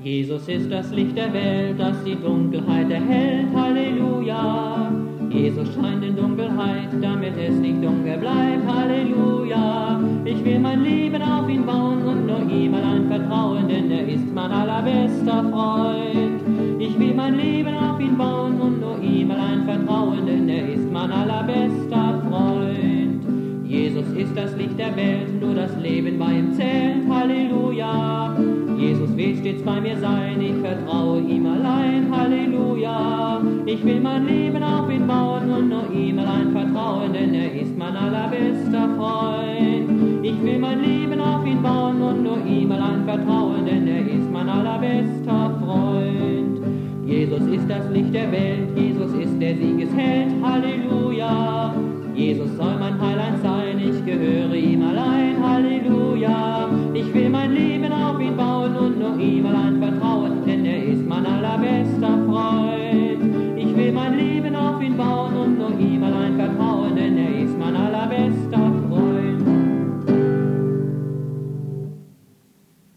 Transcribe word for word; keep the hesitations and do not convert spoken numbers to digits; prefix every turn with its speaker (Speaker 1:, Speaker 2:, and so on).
Speaker 1: Jesus ist das Licht der Welt, das die Dunkelheit erhellt, Halleluja. Jesus scheint in Dunkelheit, damit es nicht dunkel bleibt, Halleluja. Ich will mein Leben auf ihn bauen und nur ihm allein vertrauen, denn er ist mein allerbester Freund. Ich will mein Leben auf ihn bauen und nur ihm allein vertrauen, denn er ist mein allerbester Freund. Jesus ist das Licht der Welt, nur das Leben bei ihm zählt, Halleluja. Jesus will stets bei mir sein, ich vertraue ihm allein, Halleluja. Ich will mein Leben auf ihn bauen und nur ihm allein vertrauen, denn er ist mein allerbester Freund. Ich will mein Leben auf ihn bauen und nur ihm allein vertrauen, denn er ist mein allerbester Freund. Jesus ist das Licht der Welt, Jesus ist der Siegesheld, Halleluja. Jesus soll mein Heiland sein, ich gehöre ihm allein, Halleluja. Ich will mein Leben auf ihn bauen und nur ihm allein vertrauen, denn er ist mein allerbester Freund. Ich will mein Leben auf ihn bauen und nur ihm allein vertrauen,